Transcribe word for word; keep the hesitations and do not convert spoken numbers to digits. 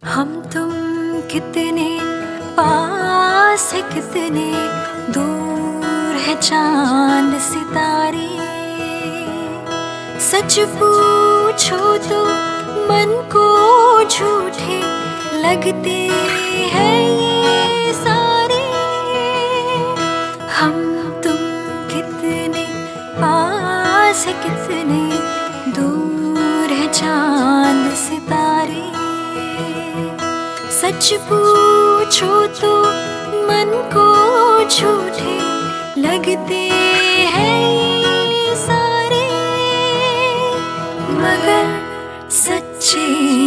हम तुम कितने पास है, कितने दूर है चांद सितारे। सच पूछो तो मन को झूठे लगते हैं ये सारे। हम तुम कितने पास है, कितने दूर है चांद सितारे। सच पूछो तो मन को झूठे लगते हैं ये सारे, मगर सच्चे